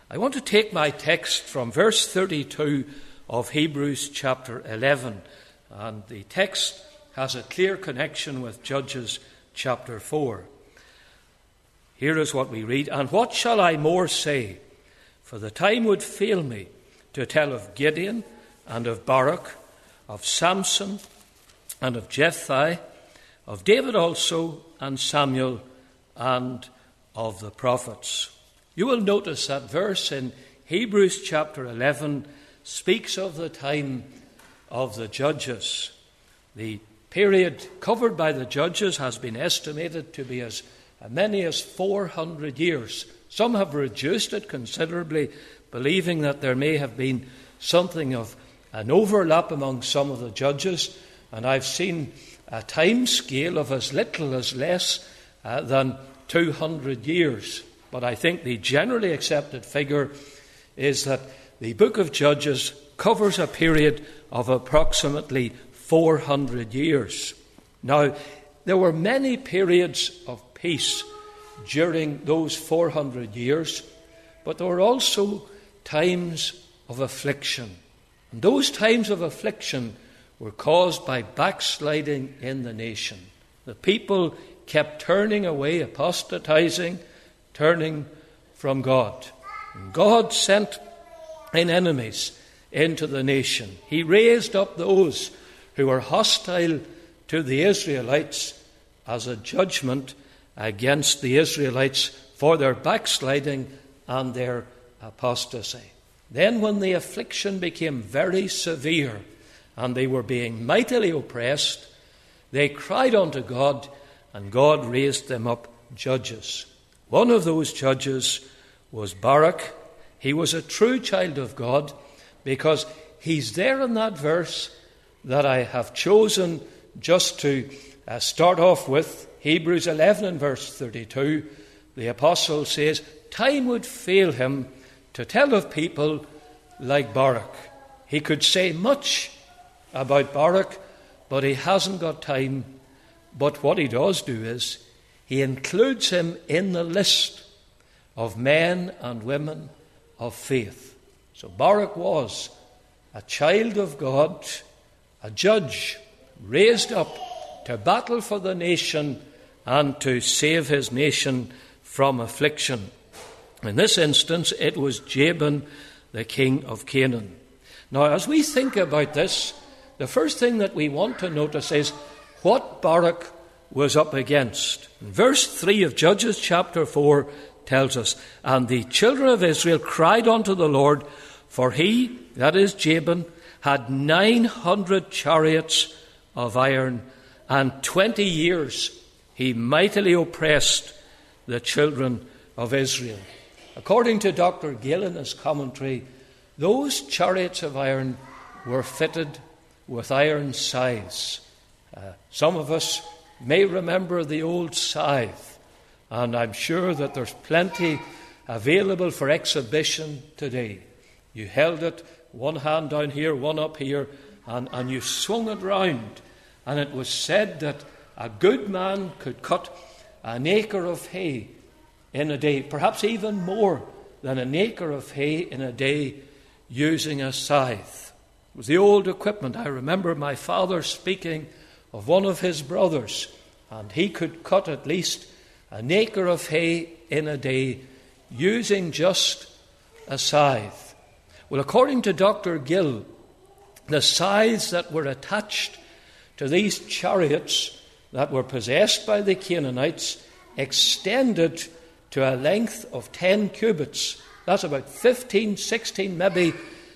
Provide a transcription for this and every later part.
I want to take my text from verse 32 of Hebrews chapter 11, and the text has a clear connection with Judges chapter 4. Here is what we read, "And what shall I more say? For the time would fail me to tell of Gideon and of Barak, of Samson and of Jephthah, of David also and Samuel and of the prophets." You will notice that verse in Hebrews chapter 11 speaks of the time of the judges. The period covered by the judges has been estimated to be as many as 400 years. Some have reduced it considerably, believing that there may have been something of an overlap among some of the judges, and I've seen a time scale of as little as less than 200 years. But I think the generally accepted figure is that the book of Judges covers a period of approximately 400 years. Now, there were many periods of peace during those 400 years, but there were also times of affliction. And those times of affliction were caused by backsliding in the nation. The people kept turning away, apostatizing, turning from God. And God sent in enemies into the nation. He raised up those who were hostile to the Israelites as a judgment against the Israelites for their backsliding and their apostasy. Then when the affliction became very severe and they were being mightily oppressed, they cried unto God, and God raised them up judges. One of those judges was Barak. He was a true child of God because he's there in that verse that I have chosen just to start off with. Hebrews 11 and verse 32, the apostle says, "Time would fail him to tell of people like Barak." He could say much about Barak, but he hasn't got time. But what he does do is he includes him in the list of men and women of faith. So Barak was a child of God, a judge raised up to battle for the nation and to save his nation from affliction. In this instance, it was Jabin, the king of Canaan. Now, as we think about this, the first thing that we want to notice is what Barak was up against. Verse 3 of Judges chapter 4 tells us, "And the children of Israel cried unto the Lord, for he," that is Jabin, "had 900 chariots of iron, and 20 years he mightily oppressed the children of Israel." According to Dr. Gill in his commentary, those chariots of iron were fitted with iron scythes. Some of us may remember the old scythe, and I'm sure that there's plenty available for exhibition today. You held it, one hand down here, one up here, and you swung it round. And it was said that a good man could cut an acre of hay in a day, perhaps even more than an acre of hay in a day, using a scythe. It was the old equipment. I remember my father speaking of one of his brothers, and he could cut at least an acre of hay in a day using just a scythe. Well, according to Dr. Gill, the scythes that were attached to these chariots that were possessed by the Canaanites extended to a length of 10 cubits. That's about 15, 16, maybe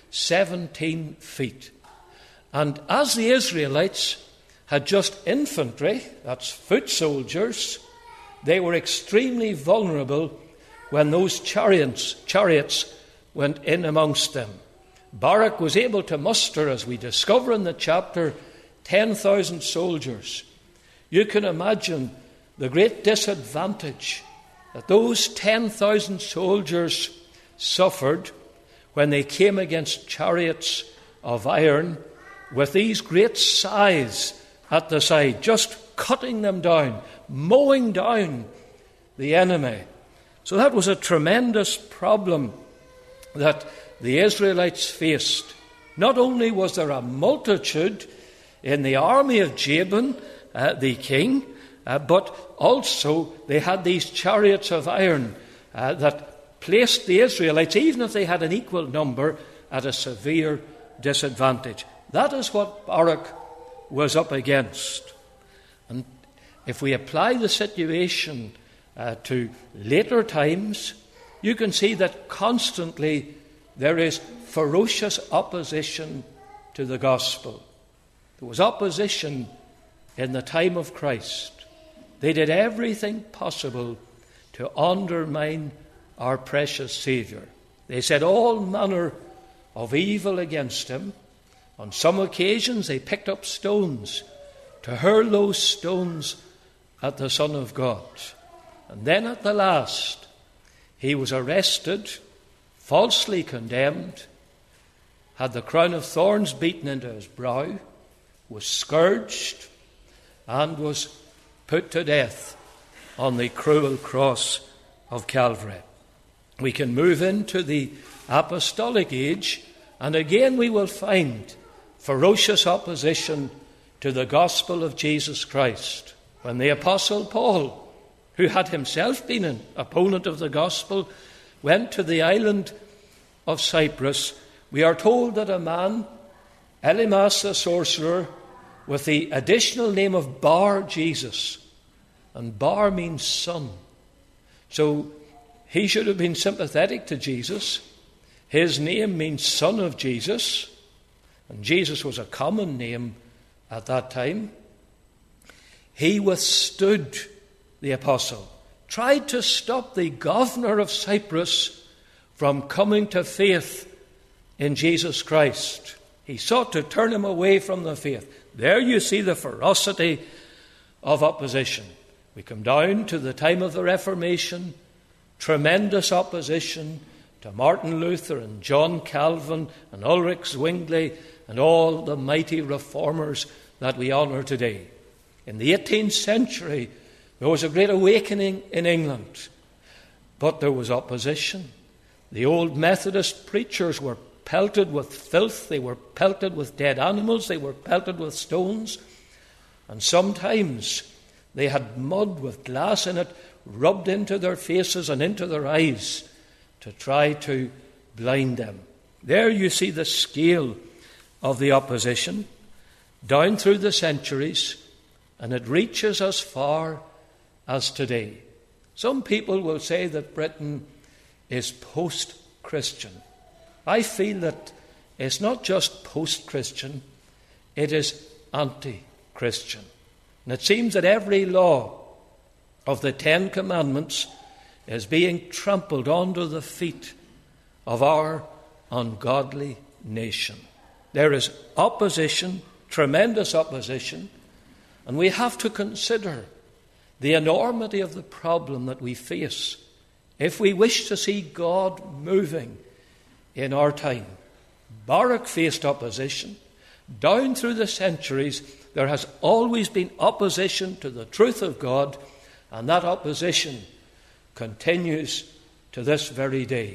17 feet. And as the Israelites had just infantry, that's foot soldiers, they were extremely vulnerable when those chariots went in amongst them. Barak was able to muster, as we discover in the chapter, 10,000 soldiers. You can imagine the great disadvantage that those 10,000 soldiers suffered when they came against chariots of iron with these great scythes at the side, just cutting them down, mowing down the enemy. So that was a tremendous problem that the Israelites faced. Not only was there a multitude in the army of Jabin, the king, but also they had these chariots of iron that placed the Israelites, even if they had an equal number, at a severe disadvantage. That is what Barak was up against. And if we apply the situation to later times, you can see that constantly there is ferocious opposition to the gospel. There was opposition in the time of Christ. They did everything possible to undermine our precious Saviour. They said all manner of evil against him. On some occasions they picked up stones to hurl those stones at the Son of God. And then at the last, he was arrested, falsely condemned, had the crown of thorns beaten into his brow, was scourged, and was put to death on the cruel cross of Calvary. We can move into the apostolic age, and again we will find ferocious opposition to the gospel of Jesus Christ. When the Apostle Paul, who had himself been an opponent of the gospel, went to the island of Cyprus, we are told that a man, Elymas the sorcerer, with the additional name of Bar Jesus, and Bar means son. So he should have been sympathetic to Jesus. His name means son of Jesus, and Jesus was a common name at that time. He withstood the apostle, tried to stop the governor of Cyprus from coming to faith in Jesus Christ. He sought to turn him away from the faith. There you see the ferocity of opposition. We come down to the time of the Reformation, tremendous opposition to Martin Luther and John Calvin and Ulrich Zwingli and all the mighty reformers that we honour today. In the 18th century, there was a great awakening in England, but there was opposition. The old Methodist preachers were pelted with filth, they were pelted with dead animals, they were pelted with stones, and sometimes they had mud with glass in it rubbed into their faces and into their eyes to try to blind them. There you see the scale of the opposition down through the centuries, and it reaches as far as today. Some people will say that Britain is post-Christian. I feel that it's not just post-Christian, it is anti-Christian. And it seems that every law of the 10 Commandments is being trampled under the feet of our ungodly nation. There is opposition, tremendous opposition, and we have to consider the enormity of the problem that we face if we wish to see God moving in our time. Barak faced opposition. Down through the centuries, there has always been opposition to the truth of God, and that opposition continues to this very day.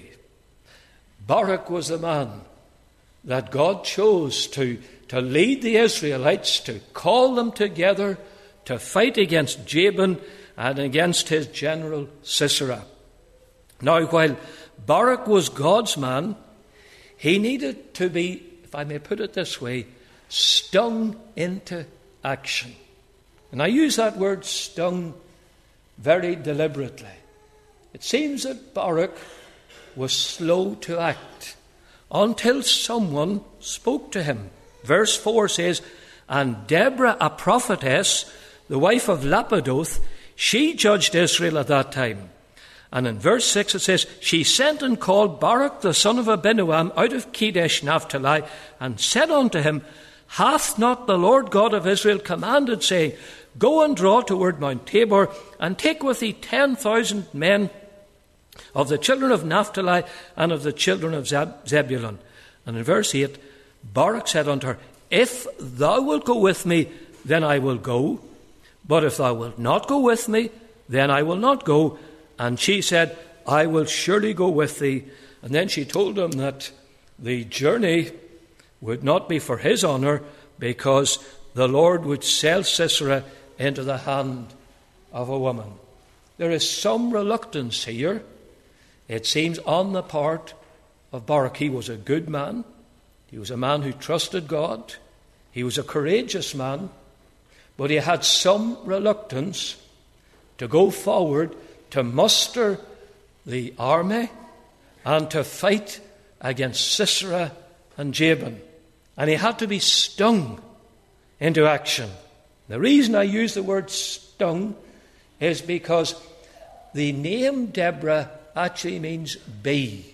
Barak was the man that God chose to lead the Israelites, to call them together, to fight against Jabin and against his general Sisera. Now, while Barak was God's man, he needed to be, if I may put it this way, stung into action. And I use that word stung very deliberately. It seems that Barak was slow to act until someone spoke to him. Verse 4 says, "And Deborah, a prophetess, the wife of Lapidoth, she judged Israel at that time." And in verse 6 it says, "She sent and called Barak the son of Abinoam out of Kedesh Naphtali, and said unto him, Hath not the Lord God of Israel commanded, saying, Go and draw toward Mount Tabor, and take with thee 10,000 men of the children of Naphtali and of the children of Zebulun." And in verse 8, Barak said unto her, "If thou wilt go with me, then I will go. But if thou wilt not go with me, then I will not go." And she said, I will surely go with thee. And then she told him that the journey would not be for his honour, because the Lord would sell Sisera into the hand of a woman. There is some reluctance here, it seems, on the part of Barak. He was a good man. He was a man who trusted God. He was a courageous man. But he had some reluctance to go forward to muster the army and to fight against Sisera and Jabin. And he had to be stung into action. The reason I use the word stung is because the name Deborah actually means bee.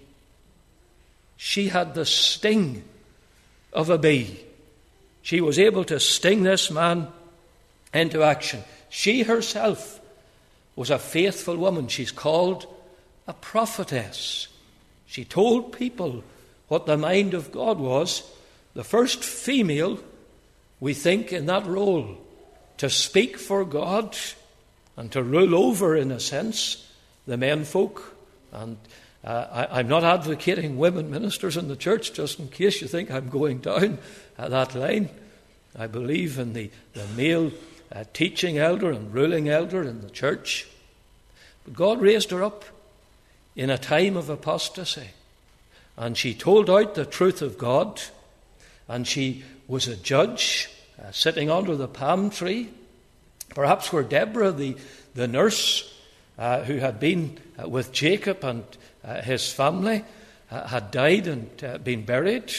She had the sting of a bee. She was able to sting this man into action. She herself was a faithful woman. She's called a prophetess. She told people what the mind of God was. The first female, we think, in that role, to speak for God and to rule over, in a sense, the menfolk. And I'm not advocating women ministers in the church, just in case you think I'm going down that line. I believe in the male teaching elder and ruling elder in the church. But God raised her up in a time of apostasy. And she told out the truth of God. And she was a judge sitting under the palm tree. Perhaps where Deborah, the nurse who had been with Jacob and his family, had died and been buried.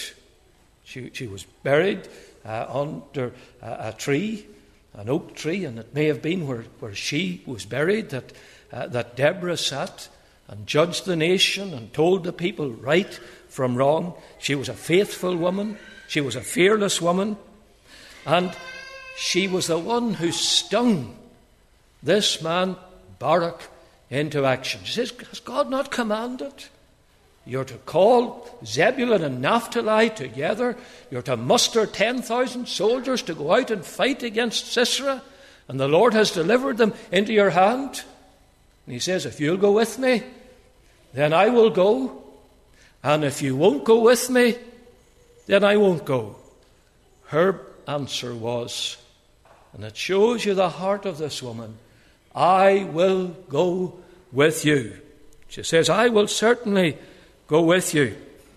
She was buried under a tree, an oak tree, and it may have been where she was buried that Deborah sat and judged the nation and told the people right from wrong. She was a faithful woman. She was a fearless woman. And she was the one who stung this man, Barak, into action. She says, has God not commanded? You're to call Zebulun and Naphtali together. You're to muster 10,000 soldiers to go out and fight against Sisera. And the Lord has delivered them into your hand. And he says, if you'll go with me, then I will go. And if you won't go with me, then I won't go. Her answer was, and it shows you the heart of this woman, I will go with you. She says, I will certainly go with you.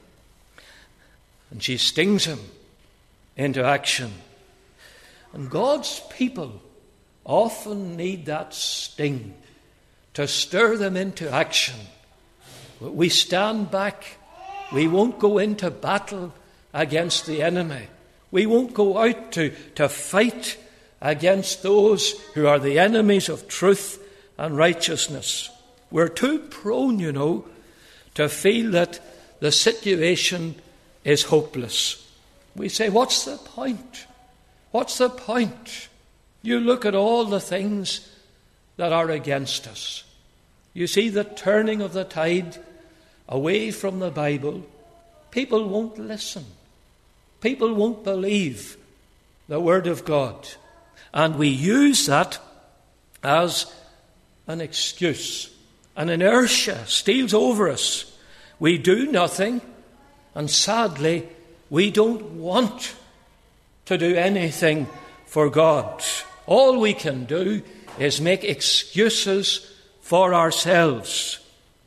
And she stings him into action. And God's people often need that sting to stir them into action. We stand back. We won't go into battle against the enemy. We won't go out to fight against those who are the enemies of truth and righteousness. We're too prone, to feel that the situation is hopeless. We say, what's the point? What's the point? You look at all the things that are against us. You see the turning of the tide away from the Bible. People won't listen. People won't believe the Word of God. And we use that as an excuse. An inertia steals over us. We do nothing, and sadly, we don't want to do anything for God. All we can do is make excuses for ourselves.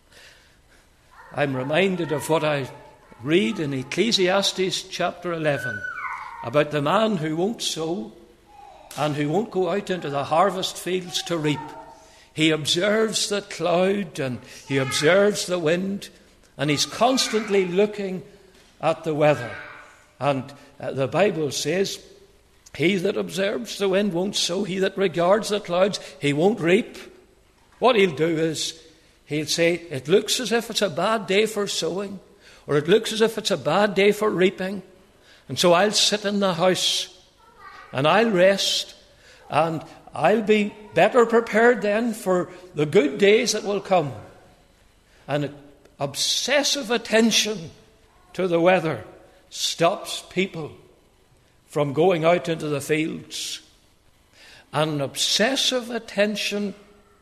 I'm reminded of what I read in Ecclesiastes chapter 11 about the man who won't sow and who won't go out into the harvest fields to reap. He observes the cloud and he observes the wind, and he's constantly looking at the weather. And the Bible says, he that observes the wind won't sow, he that regards the clouds, he won't reap. What he'll do is, he'll say, it looks as if it's a bad day for sowing, or it looks as if it's a bad day for reaping, and so I'll sit in the house, and I'll rest, and I'll be better prepared then for the good days that will come. And obsessive attention to the weather stops people from going out into the fields. And obsessive attention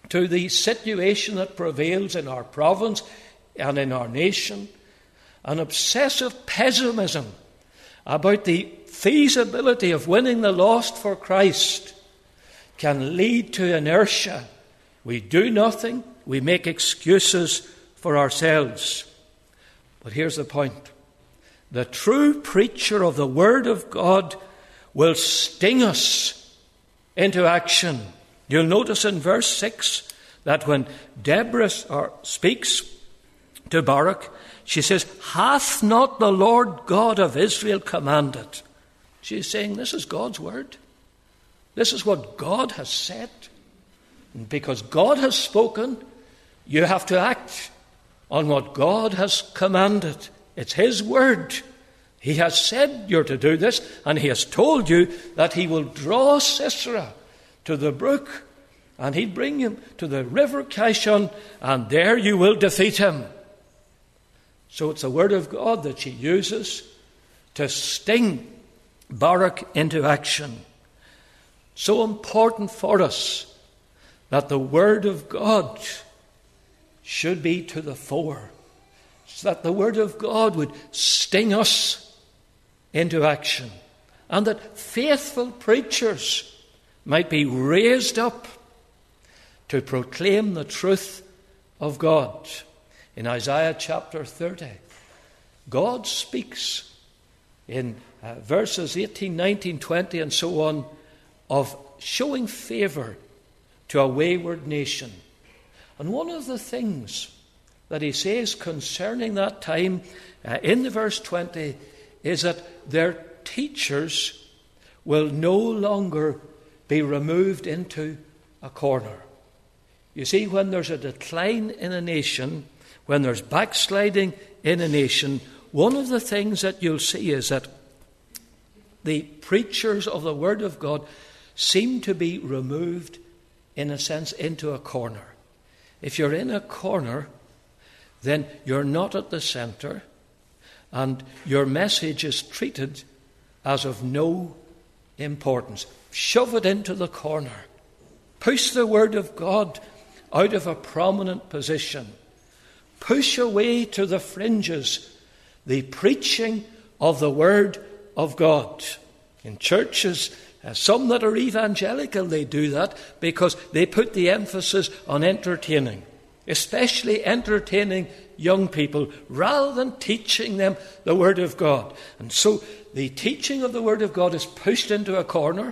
to the situation that prevails in our province and in our nation, an obsessive pessimism about the feasibility of winning the lost for Christ can lead to inertia. We do nothing, we make excuses for ourselves. But here's the point. The true preacher of the Word of God will sting us into action. You'll notice in verse 6 that when Deborah speaks to Barak, she says, "Hath not the Lord God of Israel commanded?" She's saying this is God's word. This is what God has said. And because God has spoken, you have to act on what God has commanded. It's His word. He has said you're to do this, and He has told you that He will draw Sisera to the brook, and He'll bring him to the river Kishon, and there you will defeat him. So it's the word of God that she uses to sting Barak into action. So important for us that the word of God should be to the fore, so that the word of God would sting us into action, and that faithful preachers might be raised up to proclaim the truth of God. In Isaiah chapter 30, God speaks in verses 18, 19, 20 and so on of showing favour to a wayward nation. And one of the things that He says concerning that time in the verse 20 is that their teachers will no longer be removed into a corner. You see, when there's a decline in a nation, when there's backsliding in a nation, one of the things that you'll see is that the preachers of the Word of God seem to be removed, in a sense, into a corner. If you're in a corner, then you're not at the centre, and your message is treated as of no importance. Shove it into the corner. Push the Word of God out of a prominent position. Push away to the fringes the preaching of the Word of God. In churches, some that are evangelical, they do that because they put the emphasis on entertaining, especially entertaining young people, rather than teaching them the Word of God. And so the teaching of the Word of God is pushed into a corner,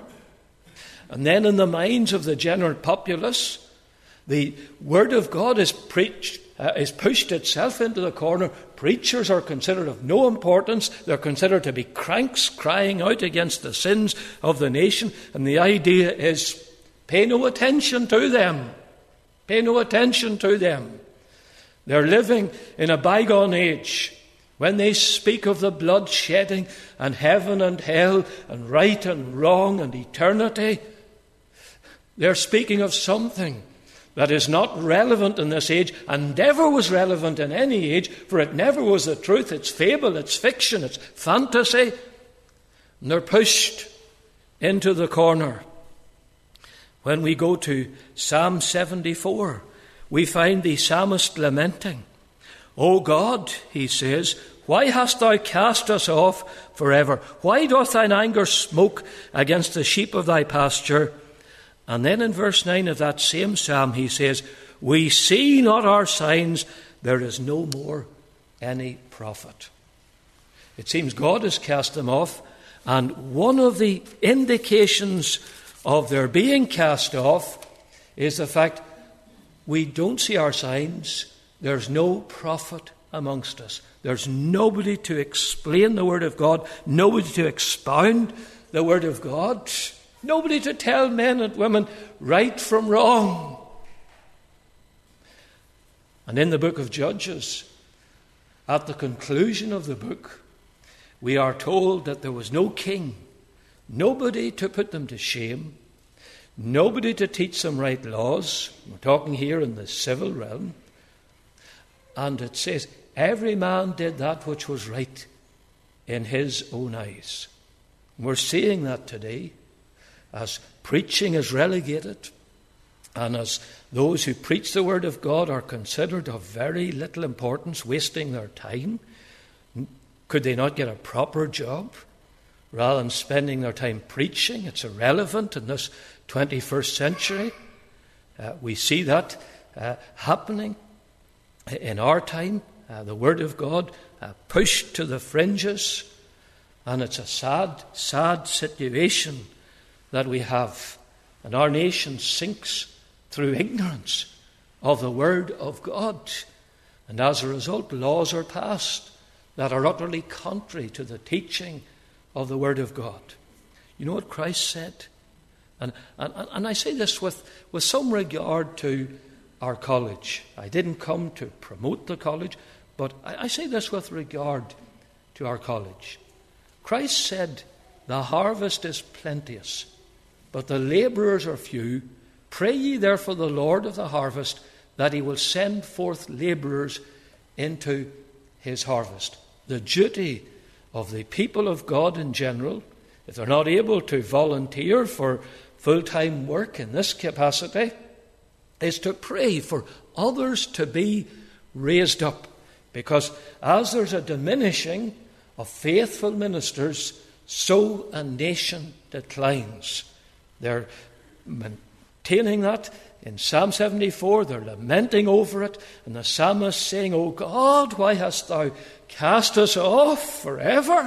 and then in the minds of the general populace, the Word of God is pushed itself into the corner. Preachers are considered of no importance. They're considered to be cranks crying out against the sins of the nation. And the idea is, pay no attention to them. Pay no attention to them. They're living in a bygone age. When they speak of the blood shedding and heaven and hell and right and wrong and eternity, they're speaking of something that is not relevant in this age and never was relevant in any age, for it never was the truth. It's fable, it's fiction, it's fantasy. And they're pushed into the corner. When we go to Psalm 74, we find the psalmist lamenting. "O God," he says, "why hast thou cast us off forever? Why doth thine anger smoke against the sheep of thy pasture?" And then in verse 9 of that same psalm he says, "We see not our signs, there is no more any prophet." It seems God has cast them off, and one of the indications of their being cast off is the fact we don't see our signs. There's no prophet amongst us. There's nobody to explain the Word of God, nobody to expound the Word of God, nobody to tell men and women right from wrong. And in the book of Judges, at the conclusion of the book, we are told that there was no king, nobody to put them to shame, nobody to teach them right laws. We're talking here in the civil realm. And it says, every man did that which was right in his own eyes. We're seeing that today as preaching is relegated, And as those who preach the word of God are considered of very little importance, wasting their time, could they not get a proper job rather than spending their time preaching? It's irrelevant in this 21st century. We see that happening in our time. The word of God pushed to the fringes. And it's a sad, sad situation that we have. And our nation sinks through ignorance of the word of God. And as a result, laws are passed that are utterly contrary to the teaching of the word of God. You know what Christ said? And I say this with some regard to our college. I didn't come to promote the college, but I say this with regard to our college. Christ said, "The harvest is plenteous, but the labourers are few. Pray ye therefore the Lord of the harvest, that he will send forth labourers into his harvest." The duty of the people of God in general, if they're not able to volunteer for full-time work in this capacity, is to pray for others to be raised up. Because as there's a diminishing of faithful ministers, so a nation declines. They're maintaining that in Psalm 74. They're lamenting over it. And the psalmist saying, "O God, why hast thou cast us off forever?"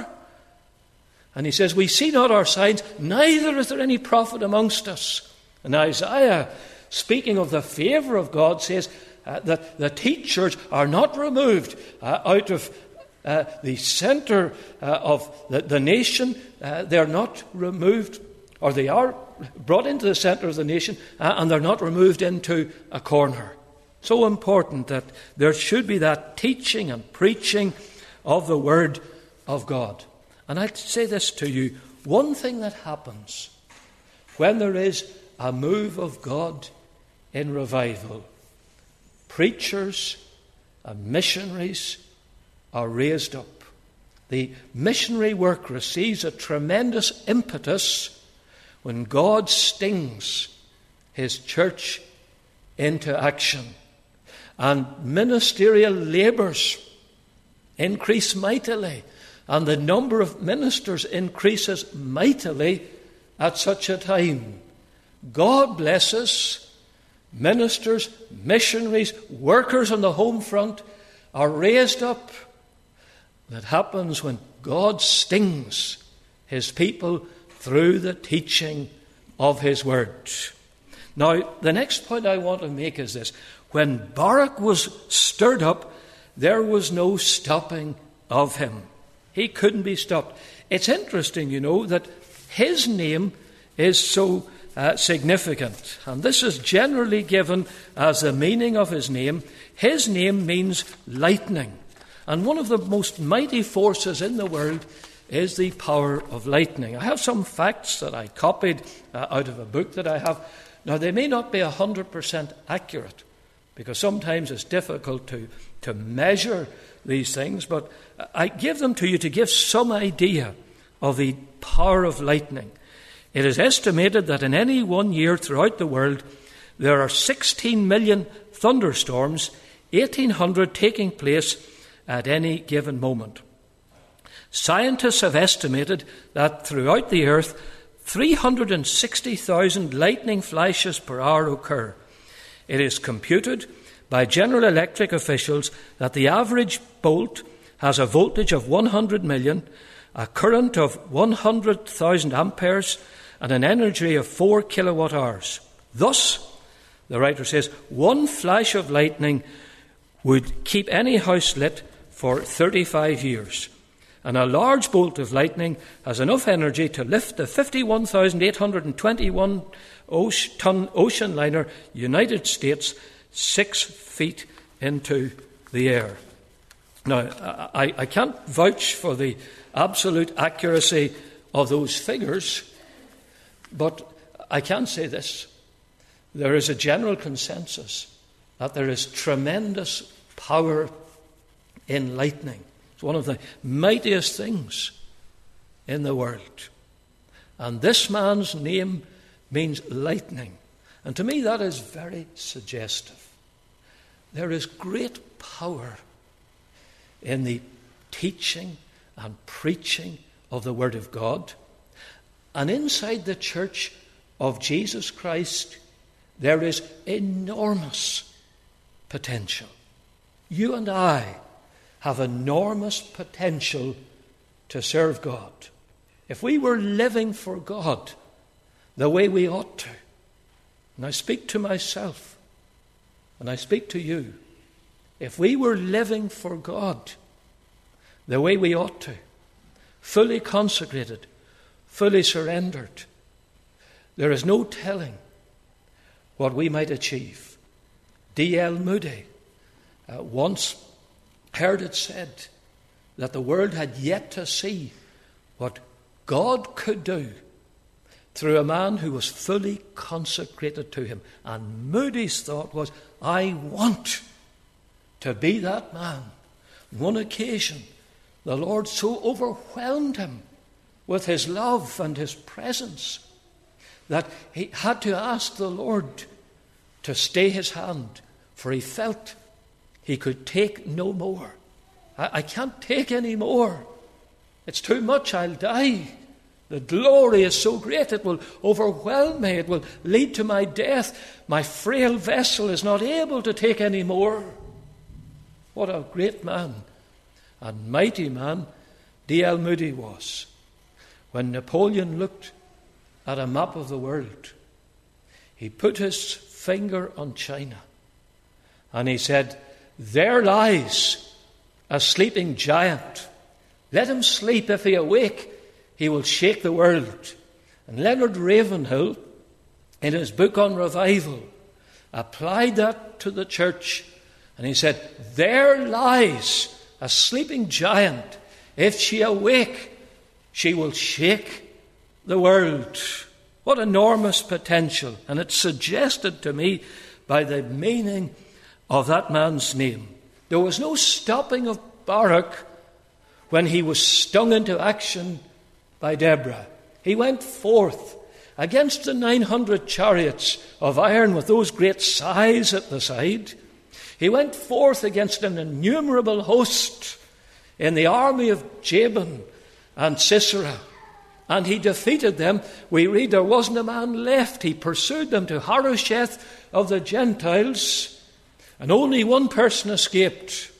And he says, "We see not our signs, neither is there any prophet amongst us." And Isaiah, speaking of the favour of God, says that the teachers are not removed out of the centre of the nation. They're not removed, or they are brought into the centre of the nation, and they're not removed into a corner. So important that there should be that teaching and preaching of the word of God. And I'd say this to you, one thing that happens when there is a move of God in revival, preachers and missionaries are raised up. The missionary work receives a tremendous impetus when God stings his church into action. And ministerial labours increase mightily, and the number of ministers increases mightily at such a time. God blesses ministers, missionaries, workers on the home front are raised up. That happens when God stings his people through the teaching of his word. Now, the next point I want to make is this. When Barak was stirred up, there was no stopping of him. He couldn't be stopped. It's interesting, you know, that his name is so significant. And this is generally given as the meaning of his name. His name means lightning. And one of the most mighty forces in the world is the power of lightning. I have some facts that I copied out of a book that I have. Now, they may not be 100% accurate, because sometimes it's difficult to measure these things, but I give them to you to give some idea of the power of lightning. It is estimated that in any 1 year throughout the world, there are 16 million thunderstorms, 1,800 taking place at any given moment. Scientists have estimated that throughout the earth, 360,000 lightning flashes per hour occur. It is computed by General Electric officials that the average bolt has a voltage of 100 million, a current of 100,000 amperes, and an energy of 4 kilowatt hours. Thus, the writer says, one flash of lightning would keep any house lit for 35 years. And a large bolt of lightning has enough energy to lift the 51,821-ton ocean liner United States 6 feet into the air. Now, I can't vouch for the absolute accuracy of those figures, but I can say this. There is a general consensus that there is tremendous power in lightning. It's one of the mightiest things in the world. And this man's name means lightning. And to me that is very suggestive. There is great power in the teaching and preaching of the Word of God. And inside the church of Jesus Christ, there is enormous potential. You and I have enormous potential to serve God. If we were living for God the way we ought to, and I speak to myself, and I speak to you, if we were living for God the way we ought to, fully consecrated, fully surrendered, there is no telling what we might achieve. D.L. Moody once heard it said that the world had yet to see what God could do through a man who was fully consecrated to him. And Moody's thought was, I want to be that man. One occasion, the Lord so overwhelmed him with his love and his presence that he had to ask the Lord to stay his hand, for he felt he could take no more. I can't take any more. It's too much, I'll die. The glory is so great, it will overwhelm me. It will lead to my death. My frail vessel is not able to take any more. What a great man and mighty man D.L. Moody was. When Napoleon looked at a map of the world, he put his finger on China and he said, there lies a sleeping giant. Let him sleep. If he awake, he will shake the world. And Leonard Ravenhill, in his book on revival, applied that to the church. And he said, there lies a sleeping giant. If she awake, she will shake the world. What enormous potential. And it's suggested to me by the meaning of that man's name. There was no stopping of Barak when he was stung into action by Deborah. He went forth against the 900 chariots of iron with those great scythes at the side. He went forth against an innumerable host in the army of Jabin and Sisera, and he defeated them. We read there wasn't a man left. He pursued them to Harosheth of the Gentiles, and only one person escaped.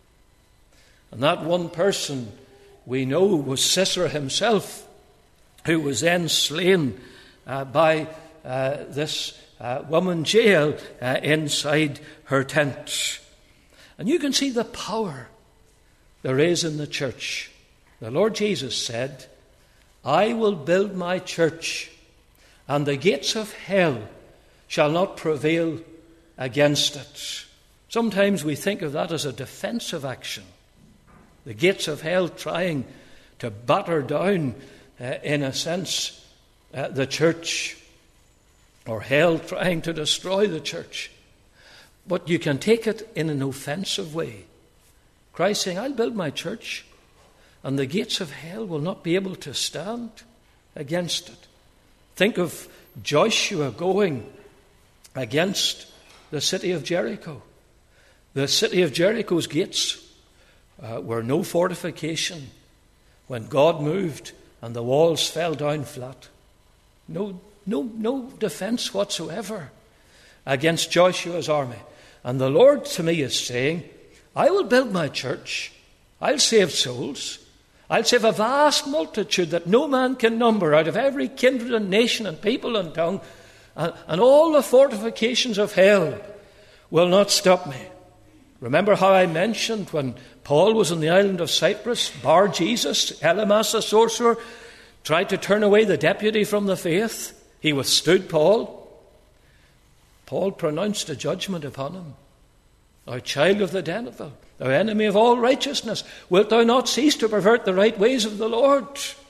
And that one person, we know, was Sisera himself, who was then slain by this woman Jael inside her tent. And you can see the power there is in the church. The Lord Jesus said, I will build my church, and the gates of hell shall not prevail against it. Sometimes we think of that as a defensive action. The gates of hell trying to batter down, in a sense, the church, or hell trying to destroy the church. But you can take it in an offensive way. Christ saying, I'll build my church, and the gates of hell will not be able to stand against it. Think of Joshua going against the city of Jericho. The city of Jericho's gates were no fortification when God moved and the walls fell down flat. No defense whatsoever against Joshua's army. And the Lord to me is saying, I will build my church. I'll save souls. I'll save a vast multitude that no man can number out of every kindred and nation and people and tongue. And all the fortifications of hell will not stop me. Remember how I mentioned when Paul was on the island of Cyprus, Bar Jesus, Elymas the sorcerer, tried to turn away the deputy from the faith. He withstood Paul. Paul pronounced a judgment upon him. Thou child of the devil, thou enemy of all righteousness, wilt thou not cease to pervert the right ways of the Lord?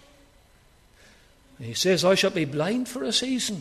And he says, thou shalt be blind for a season.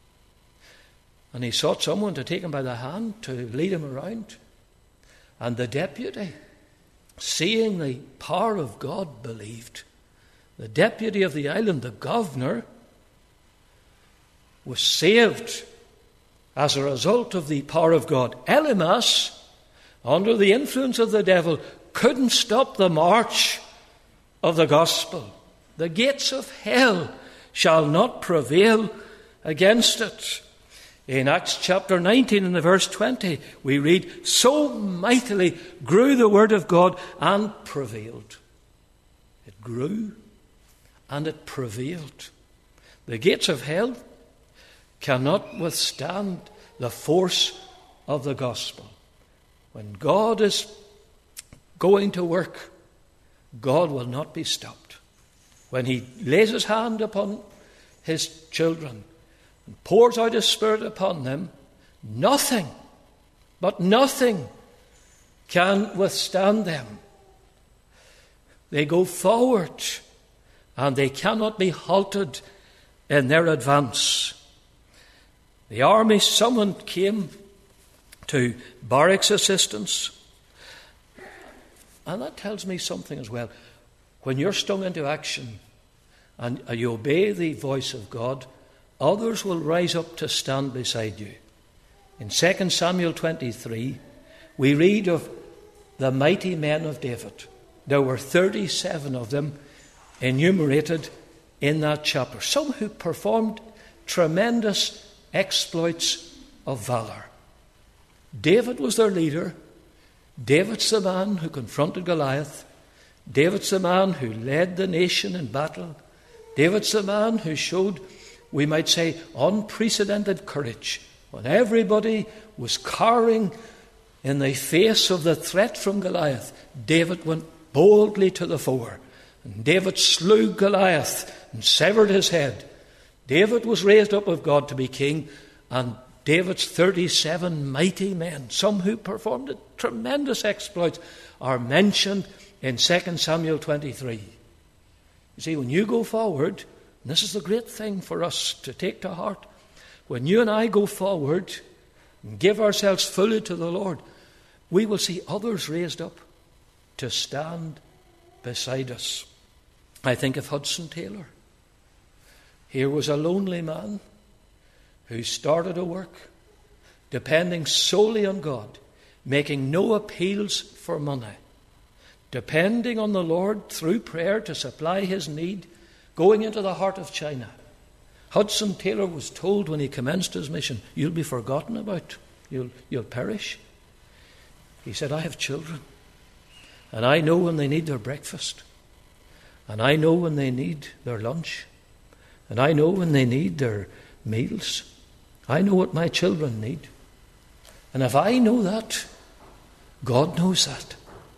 And he sought someone to take him by the hand to lead him around. And the deputy, seeing the power of God, believed. The deputy of the island, the governor, was saved as a result of the power of God. Elymas, under the influence of the devil, couldn't stop the march of the gospel. The gates of hell shall not prevail against it. In Acts chapter 19 and the verse 20, we read, so mightily grew the word of God and prevailed. It grew and it prevailed. The gates of hell cannot withstand the force of the gospel. When God is going to work, God will not be stopped. When he lays his hand upon his children and pours out his Spirit upon them, nothing, but nothing can withstand them. They go forward and they cannot be halted in their advance. The army summoned came to Barak's assistance. And that tells me something as well. When you're stung into action and you obey the voice of God, others will rise up to stand beside you. In 2 Samuel 23, we read of the mighty men of David. There were 37 of them enumerated in that chapter. Some who performed tremendous exploits of valor. David was their leader. David's the man who confronted Goliath. David's the man who led the nation in battle. David's the man who showed, we might say, unprecedented courage. When everybody was cowering in the face of the threat from Goliath, David went boldly to the fore. And David slew Goliath and severed his head. David was raised up of God to be king, and David's 37 mighty men, some who performed tremendous exploits, are mentioned in 2 Samuel 23. You see, when you go forward, and this is the great thing for us to take to heart, when you and I go forward and give ourselves fully to the Lord, we will see others raised up to stand beside us. I think of Hudson Taylor. Here was a lonely man who started a work depending solely on God, making no appeals for money, depending on the Lord through prayer to supply his need, going into the heart of China. Hudson Taylor was told when he commenced his mission, you'll be forgotten about, you'll perish. He said, I have children, and I know when they need their breakfast, and I know when they need their lunch, and I know when they need their meals. I know what my children need. And if I know that, God knows that.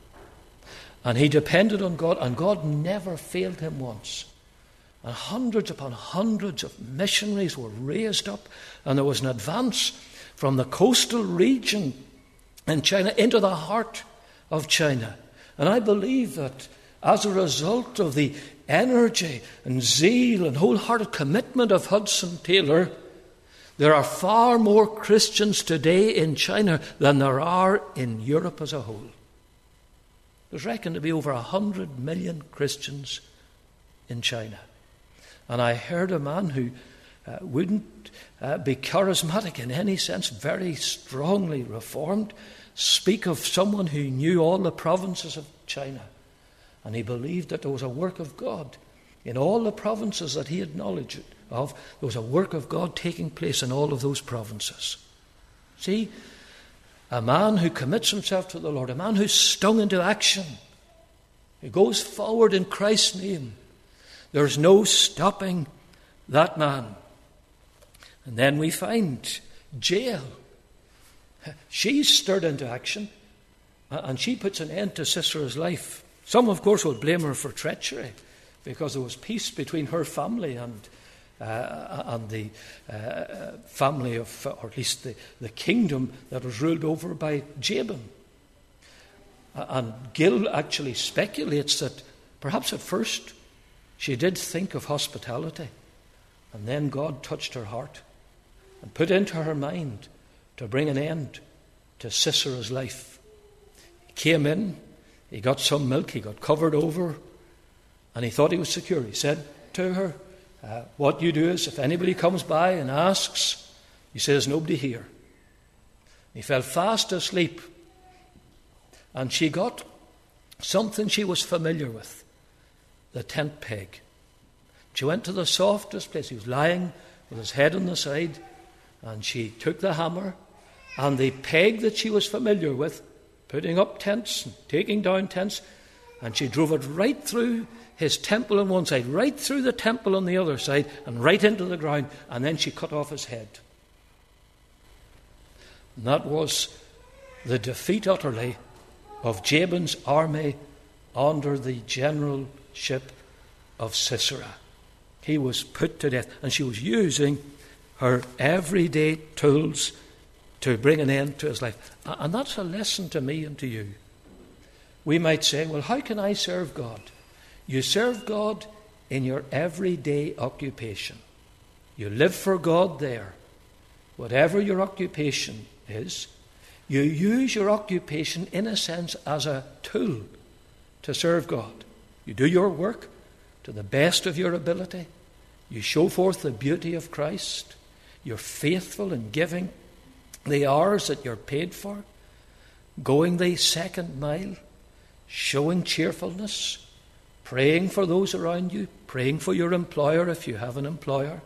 And he depended on God, and God never failed him once. And hundreds upon hundreds of missionaries were raised up, and there was an advance from the coastal region in China into the heart of China. And I believe that as a result of the energy and zeal and wholehearted commitment of Hudson Taylor, there are far more Christians today in China than there are in Europe as a whole. There's reckoned to be over 100 million Christians in China. And I heard a man who wouldn't be charismatic in any sense, very strongly reformed, speak of someone who knew all the provinces of China. And he believed that there was a work of God in all the provinces that he had knowledge of. There was a work of God taking place in all of those provinces. See, a man who commits himself to the Lord, a man who's stung into action, who goes forward in Christ's name, there's no stopping that man. And then we find Jael. She's stirred into action, and she puts an end to Sisera's life. Some, of course, will blame her for treachery, because there was peace between her family and the family of, or at least the kingdom that was ruled over by Jabin. And Gill actually speculates that perhaps at first she did think of hospitality, and then God touched her heart and put into her mind to bring an end to Sisera's life. He came in, he got some milk, he got covered over, and he thought he was secure. He said to her, what you do is, if anybody comes by and asks, He says, nobody here. He fell fast asleep. And she got something she was familiar with, the tent peg. She went to the softest place. He was lying with his head on the side, and she took the hammer and the peg that she was familiar with, putting up tents and taking down tents, and she drove it right through his temple on one side, right through the temple on the other side, and right into the ground, and then she cut off his head. And that was the defeat utterly of Jabin's army under the generalship of Sisera. He was put to death, and she was using her everyday tools to bring an end to his life. And that's a lesson to me and to you. We might say, well, how can I serve God? You serve God in your everyday occupation. You live for God there. Whatever your occupation is, you use your occupation in a sense as a tool to serve God. You do your work to the best of your ability. You show forth the beauty of Christ. You're faithful in giving the hours that you're paid for, going the second mile, showing cheerfulness, praying for those around you, praying for your employer if you have an employer,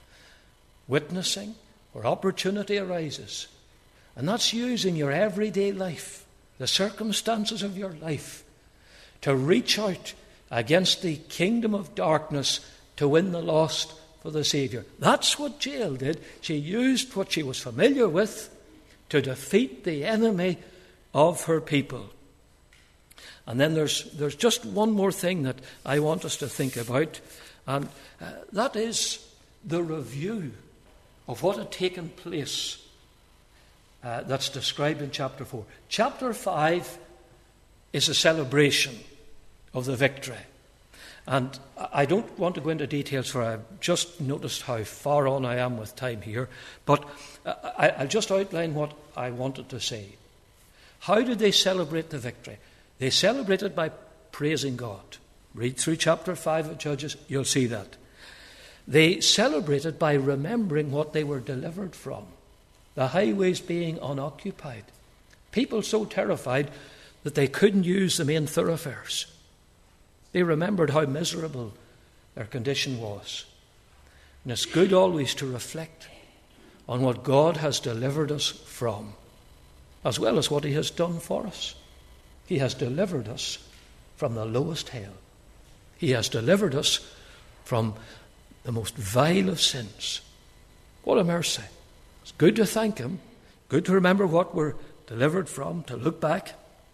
witnessing where opportunity arises. And that's using your everyday life, the circumstances of your life, to reach out against the kingdom of darkness to win the lost for the Saviour. That's what Jael did. She used what she was familiar with to defeat the enemy of her people. And then there's just one more thing that I want us to think about, and that is the review of what had taken place that's described in chapter 4. Chapter 5 is a celebration of the victory. And I don't want to go into details, for I've just noticed how far on I am with time here, but I'll just outline what I wanted to say. How did they celebrate the victory? They celebrated by praising God. Read through chapter 5 of Judges, you'll see that. They celebrated by remembering what they were delivered from, the highways being unoccupied. People so terrified that they couldn't use the main thoroughfares. They remembered how miserable their condition was. And it's good always to reflect on what God has delivered us from, as well as what He has done for us. He has delivered us from the lowest hell. He has delivered us from the most vile of sins. What a mercy. It's good to thank Him, good to remember what we're delivered from, to look back.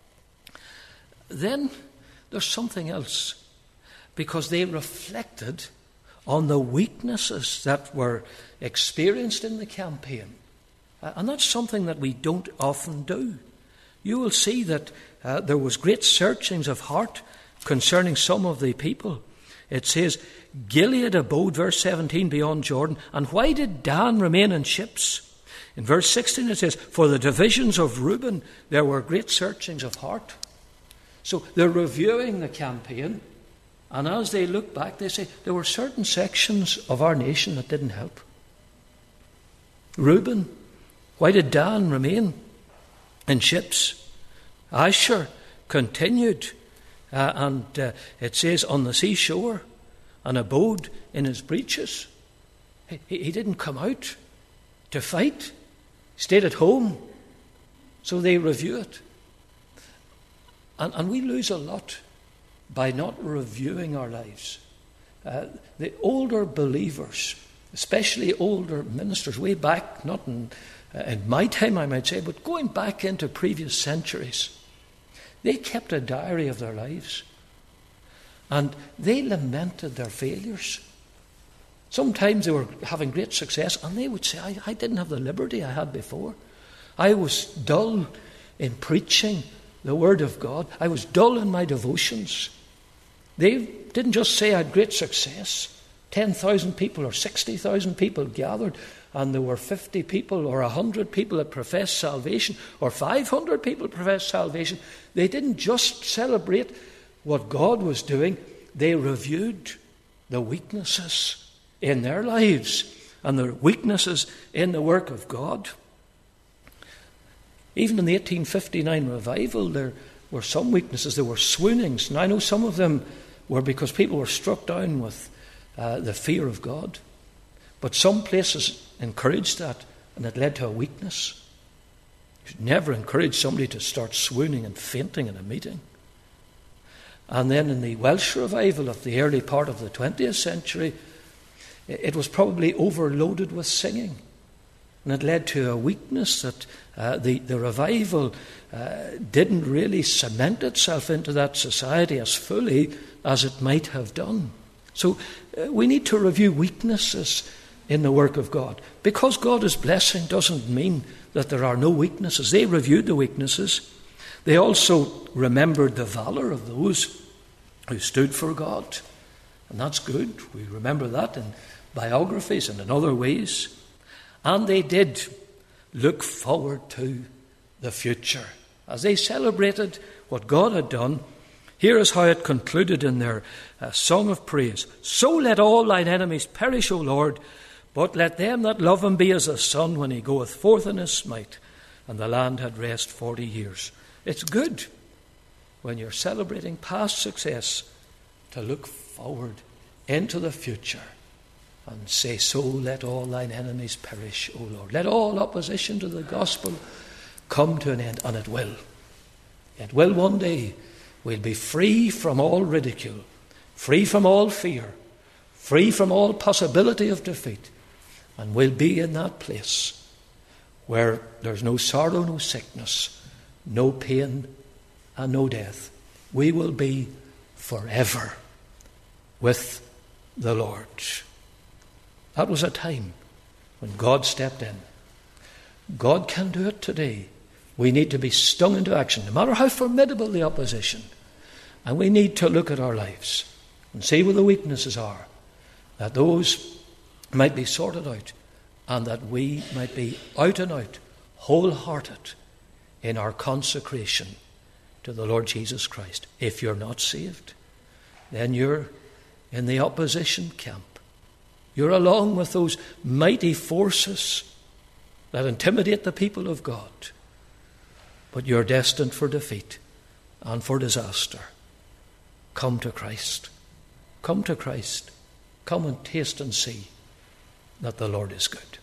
Then there's something else, because they reflected on the weaknesses that were experienced in the campaign. And that's something that we don't often do. You will see that there was great searchings of heart concerning some of the people. It says, Gilead abode, verse 17, beyond Jordan. And why did Dan remain in ships? In verse 16 it says, for the divisions of Reuben there were great searchings of heart. So they're reviewing the campaign, and as they look back, they say there were certain sections of our nation that didn't help. Reuben, why did Dan remain in ships? Asher continued, and it says on the seashore, and abode in his breeches. He didn't come out to fight, stayed at home. So they review it. And we lose a lot by not reviewing our lives. The older believers, especially older ministers, way back, not in my time I might say, but going back into previous centuries, they kept a diary of their lives. And they lamented their failures. Sometimes they were having great success, and they would say, I didn't have the liberty I had before. I was dull in preaching the Word of God. I was dull in my devotions. They didn't just say I had great success. 10,000 people or 60,000 people gathered, and there were 50 people or 100 people that professed salvation, or 500 people professed salvation. They didn't just celebrate what God was doing. They reviewed the weaknesses in their lives and there are weaknesses in the work of God. Even in the 1859 revival, there were some weaknesses. There were swoonings. And I know some of them were because people were struck down with the fear of God. But some places encouraged that, and it led to a weakness. You should never encourage somebody to start swooning and fainting in a meeting. And then in the Welsh revival of the early part of the 20th century, it was probably overloaded with singing. And it led to a weakness that the revival didn't really cement itself into that society as fully as it might have done. So we need to review weaknesses in the work of God. Because God is blessing doesn't mean that there are no weaknesses. They reviewed the weaknesses. They also remembered the valor of those who stood for God. And that's good. We remember that in biographies and in other ways. And they did look forward to the future. As they celebrated what God had done, here is how it concluded in their song of praise. So let all thine enemies perish, O Lord, but let them that love him be as the sun when he goeth forth in his might. And the land had rest 40 years. It's good when you're celebrating past success to look forward into the future and say, so let all thine enemies perish, O Lord. Let all opposition to the gospel come to an end, and it will. It will one day. We'll be free from all ridicule, free from all fear, free from all possibility of defeat, and we'll be in that place where there's no sorrow, no sickness, no pain, and no death. We will be forever with the Lord. That was a time when God stepped in. God can do it today. We need to be stung into action, no matter how formidable the opposition. And we need to look at our lives and see where the weaknesses are, that those might be sorted out, and that we might be out and out, wholehearted in our consecration to the Lord Jesus Christ. If you're not saved, then you're in the opposition camp. You're along with those mighty forces that intimidate the people of God. But you're destined for defeat and for disaster. Come to Christ. Come to Christ. Come and taste and see that the Lord is good.